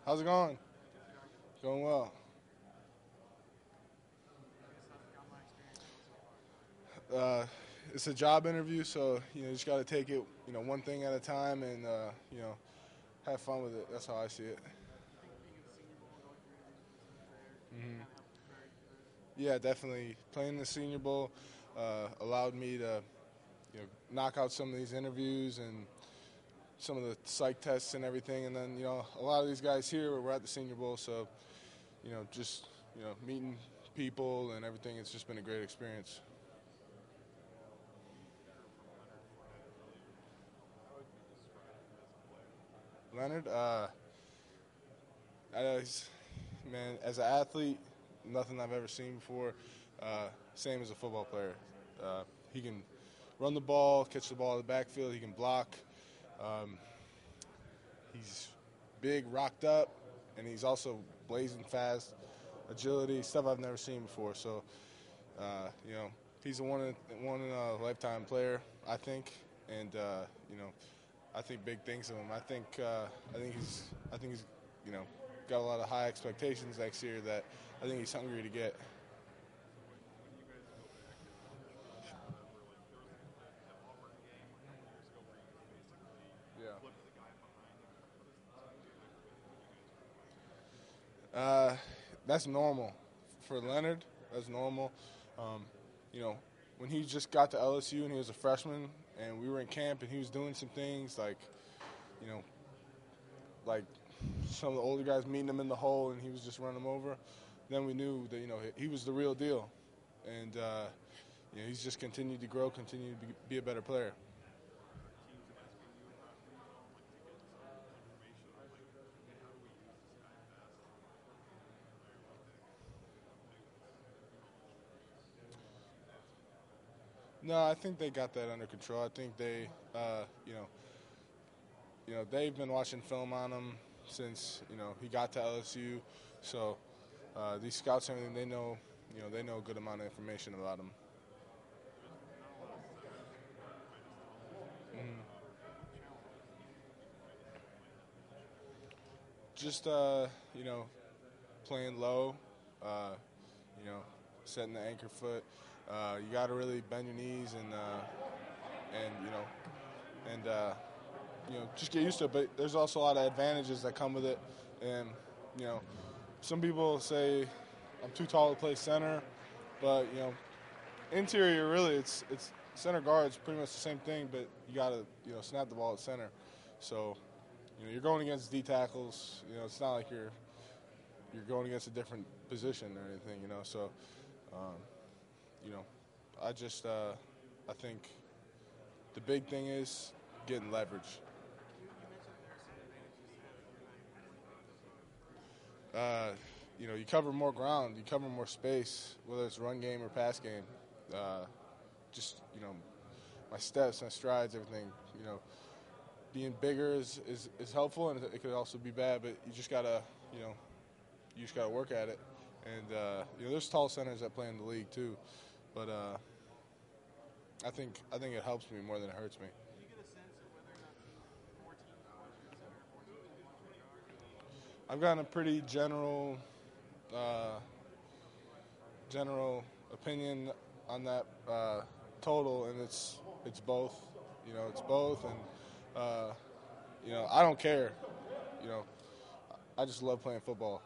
How's it going? Going well. Uh, it's a job interview, so you just got to take it, one thing at a time, and have fun with it. That's how I see it. Yeah, definitely. Playing the Senior Bowl allowed me to, knock out some of these interviews and some of the psych tests and everything, and then a lot of these guys here were at the Senior Bowl, so just meeting people and everything. It's just been a great experience. Leonard, man, as an athlete, nothing I've ever seen before. Same as a football player. He can run the ball, catch the ball in the backfield. He can block. Um, he's big, rocked up, and he's also blazing fast. Agility, stuff I've never seen before. So, he's a one in a lifetime player, I think, and I think big things of him. I think he's got a lot of high expectations next year that I think he's hungry to get. Yeah. That's normal for Leonard. That's normal. Um, you know, when he just got to LSU and he was a freshman, and we were in camp and he was doing some things you know, like some of the older guys meeting him in the hole and he was just running them over. Then we knew that he was the real deal, and he's just continued to grow, continued to be a better player. No, I think they got that under control. I think they, they've been watching film on him since he got to LSU. So these scouts and everything, they know a good amount of information about him. Mhm. Just playing low, uh, you know, setting the anchor foot. You got to really bend your knees and just get used to it. But there's also a lot of advantages that come with it, and you know, some people say I'm too tall to play center, but interior really it's center guard's pretty much the same thing, but you got to snap the ball at center. So you're going against D tackles. It's not like you're going against a different position or anything. So um, you know, I think the big thing is getting leverage. Uh, you cover more ground, you cover more space, whether it's run game or pass game. Uh, just my steps, my strides, everything. Being bigger is helpful, and it could also be bad. But you know you just gotta work at it. And there's tall centers that play in the league too, but I think it helps me more than it hurts me. I've gotten a pretty uh, general opinion on that total, and it's both. It's both, and I don't care. You know, I just love playing football.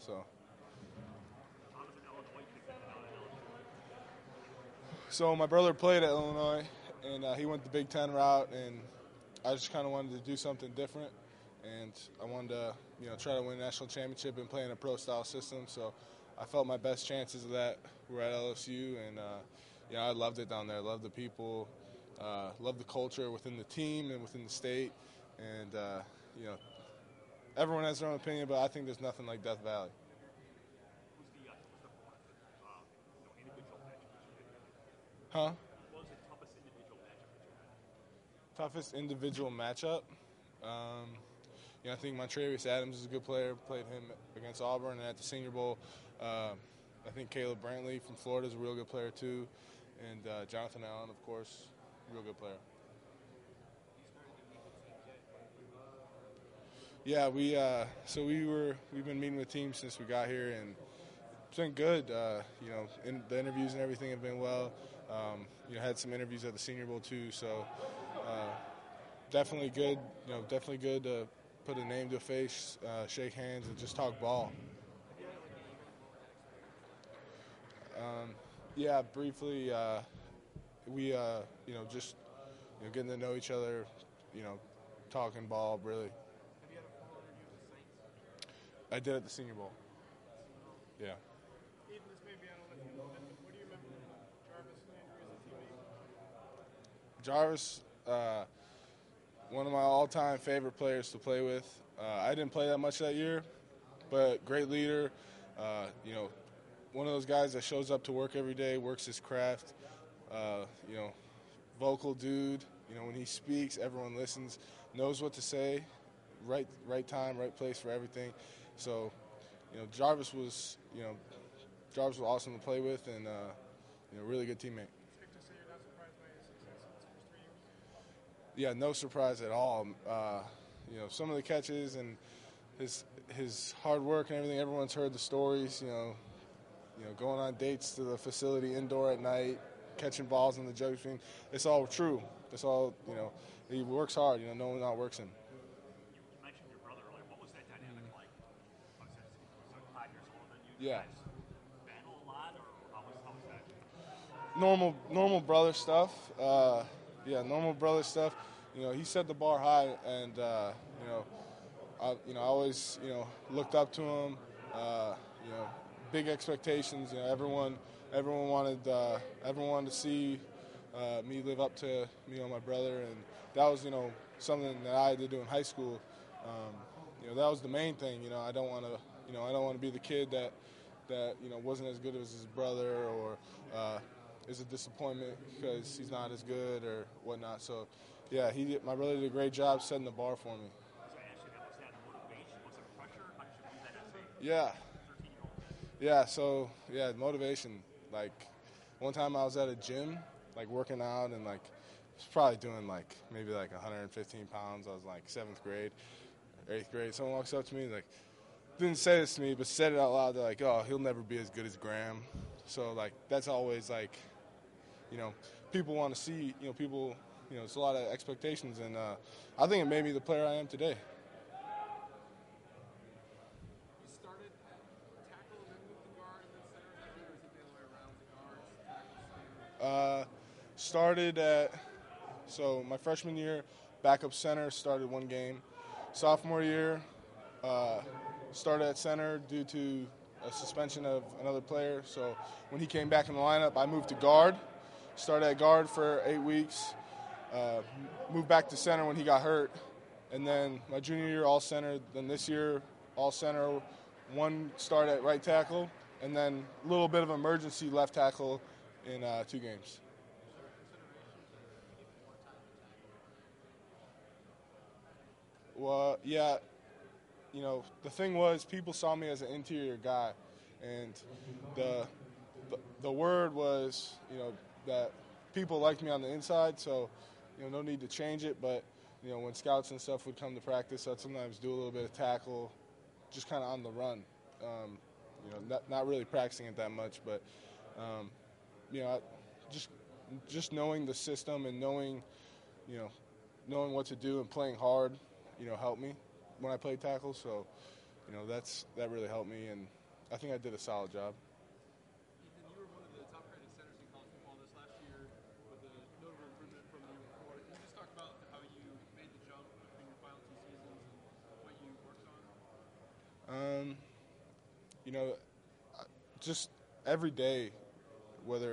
So my brother played at Illinois, and he went the Big Ten route, and I just kind of wanted to do something different, and I wanted to try to win a national championship and play in a pro style system. So I felt my best chances of that were at LSU, and I loved it down there. I loved the people, loved the culture within the team and within the state, and you know everyone has their own opinion, but I think there's nothing like Death Valley. Huh? Toughest individual matchup. Um, I think Montravius Adams is a good player. Played him against Auburn and at the Senior Bowl. I think Caleb Brantley from Florida is a real good player too, and Jonathan Allen, of course, real good player. Yeah, we've been meeting with teams since we got here, and it's been good. The interviews and everything have been well. Had some interviews at the Senior Bowl too, so definitely good. Definitely good to put a name to a face, shake hands, and just talk ball. Yeah, briefly. Just getting to know each other. Talking ball really. I did at the Senior Bowl. Yeah. Ethan, this may be on a left field, but what do you remember Jarvis Landry as a teammate? Jarvis, one of my all-time favorite players to play with. I didn't play that much that year, but great leader. One of those guys that shows up to work every day, works his craft. Vocal dude. When he speaks, everyone listens, knows what to say, right time, right place for everything. So, Jarvis was awesome to play with, and really good teammate. Safe to say you're not surprised by his success in his first 3 years? Yeah, no surprise at all. Some of the catches and his hard work and everything. Everyone's heard the stories. Going on dates to the facility indoor at night, catching balls in the jug screen. It's all true. It's all He works hard. No one outworks him. You mentioned your brother earlier. What was that dynamic like? He's 5 years older than you. Yeah. You guys battle a lot, or how was that? Normal brother stuff. Normal brother stuff. He set the bar high, and I always looked up to him. Big expectations. Everyone wanted to see me live up to my brother, and that was something that I had to do in high school. That was the main thing. I don't want to be the kid that wasn't as good as his brother, or is a disappointment because he's not as good or whatnot. So, yeah, my brother did a great job setting the bar for me. So actually, was that motivation? Was it pressure? How did you view that as a Yeah. 13-year-old? Yeah, so, motivation. Like, one time I was at a gym, working out, and, was probably doing, maybe 115 pounds. I was, 7th grade, 8th grade. Someone walks up to me, didn't say this to me, but said it out loud. They're like, oh, he'll never be as good as Graham. So, that's always, people want to see, people, it's a lot of expectations. And I think it made me the player I am today. You started at tackle and then moved to guard and then center, or is it the other way around? The guards, tackle, center? My freshman year, backup center, started one game. Sophomore year, started at center due to a suspension of another player. So when he came back in the lineup, I moved to guard. Started at guard for 8 weeks. Moved back to center when he got hurt. And then my junior year, all center. Then this year, all center. One start at right tackle. And then a little bit of emergency left tackle in 2 games. Well, yeah. The thing was, people saw me as an interior guy, and the word was, that people liked me on the inside, so, no need to change it. But, when scouts and stuff would come to practice, I'd sometimes do a little bit of tackle, just kind of on the run. Not really practicing it that much, but, just knowing the system and knowing what to do and playing hard, helped me when I played tackle. So, that really helped me, and I think I did a solid job. Ethan, you were one of the top-rated centers in college football this last year with a notable improvement from the year before. Can you just talk about how you made the jump between your final 2 seasons and what you worked on? Just every day, whether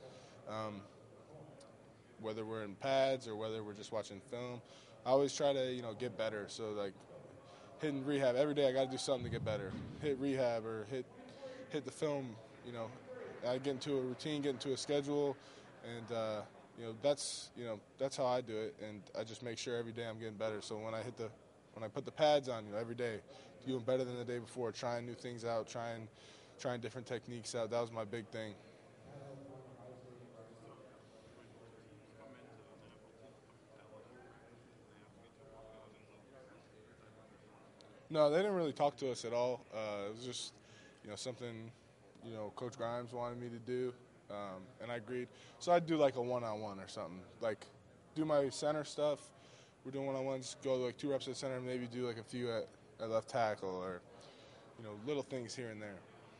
we're in pads or whether we're just watching film, I always try to, get better. So, hitting rehab every day, I got to do something to get better. Hit rehab or hit the film. I get into a routine, get into a schedule, and that's how I do it. And I just make sure every day I'm getting better. So when I put the pads on, every day, doing better than the day before, trying new things out, trying different techniques out. That was my big thing. No, they didn't really talk to us at all. It was just, something, Coach Grimes wanted me to do, and I agreed. So I'd do like a one-on-one or something, like do my center stuff. We're doing one-on-ones, go like 2 reps at center, and maybe do like a few at left tackle, or little things here and there.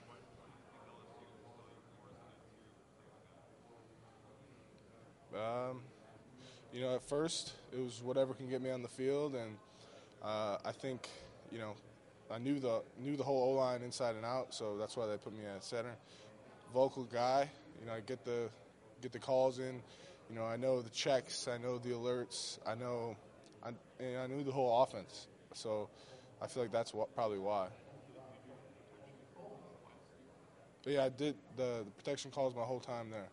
At first it was whatever can get me on the field, and I think, I knew the whole O-line inside and out, so that's why they put me at center. Vocal guy, I get the calls in. I know the checks, I know the alerts, I knew the whole offense. So I feel like that's probably why. But yeah, I did the protection calls my whole time there.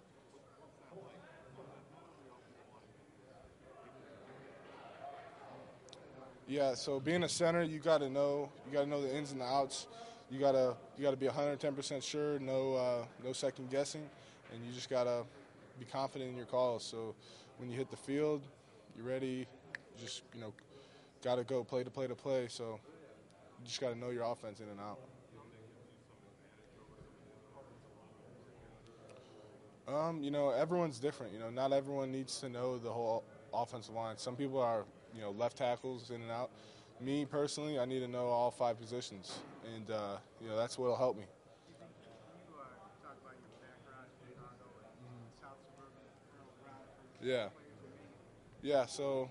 Yeah, so being a center, you got to know the ins and the outs. You gotta be 110% sure, no second guessing, and you just gotta be confident in your calls. So when you hit the field, you're ready. You just gotta go play to play to play. So you just gotta know your offense in and out. Everyone's different. Not everyone needs to know the whole offensive line. Some people are, left tackles in and out. Me personally, I need to know all 5 positions, and that's what'll help me. You talk about your background in Chicago and South Suburban. Yeah. Yeah. So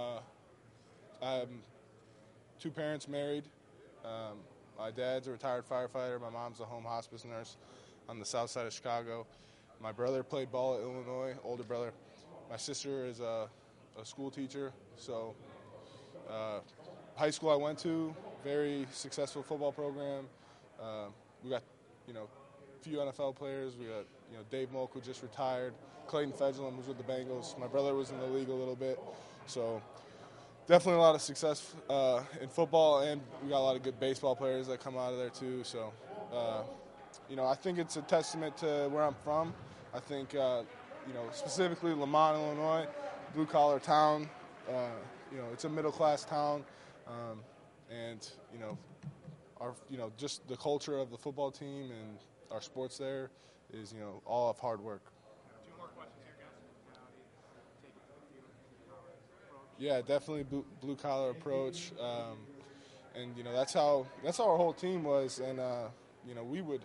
I'm 2 parents married. My dad's a retired firefighter. My mom's a home hospice nurse on the south side of Chicago. My brother played ball at Illinois, older brother. My sister is a school teacher. So high school I went to, very successful football program. We got, a few NFL players. We got, Dave Molk, who just retired. Clayton Fedgelum was with the Bengals. My brother was in the league a little bit. So definitely a lot of success in football, and we got a lot of good baseball players that come out of there too. So, I think it's a testament to where I'm from. I think, specifically Lamont, Illinois, blue-collar town. It's a middle-class town, and our just the culture of the football team and our sports there is all of hard work. 2 more questions here, guys. Yeah, definitely blue-collar approach, and that's how our whole team was, and we would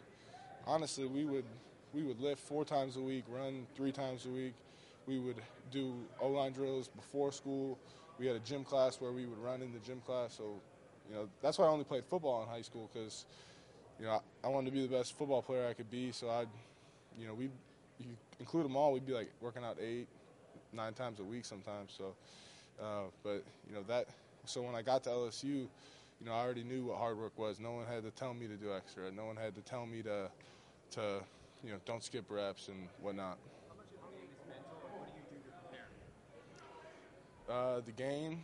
lift 4 times a week, run 3 times a week. We would do O-line drills before school. We had a gym class where we would run in the gym class. So, that's why I only played football in high school, because, I wanted to be the best football player I could be. So you include them all, we'd be like working out 8, 9 times a week sometimes. So, so when I got to LSU, I already knew what hard work was. No one had to tell me to do extra. No one had to tell me to don't skip reps and whatnot. How much of it is mental, and what do you do to prepare? The game,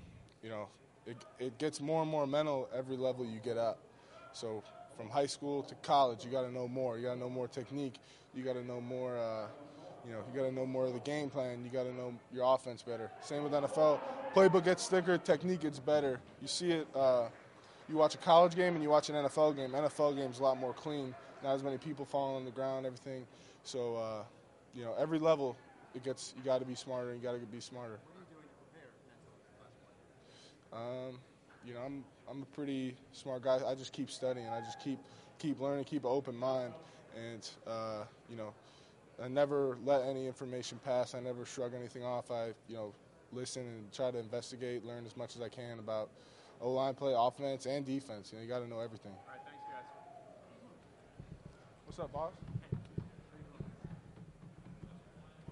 it gets more and more mental every level you get up. So from high school to college, you got to know more. You got to know more technique. You got to know more. You got to know more of the game plan. You got to know your offense better. Same with NFL. Playbook gets thicker. Technique gets better. You see it. You watch a college game and you watch an NFL game. NFL game's a lot more clean. Not as many people falling on the ground. Everything. So every level, you got to be smarter. You got to be smarter. What are you doing to prepare mentally? I'm a pretty smart guy. I just keep studying. I just keep learning, keep an open mind, and I never let any information pass. I never shrug anything off. I listen and try to investigate, learn as much as I can about O-line play, offense, and defense. You got to know everything. All right, thanks, guys. What's up, boss?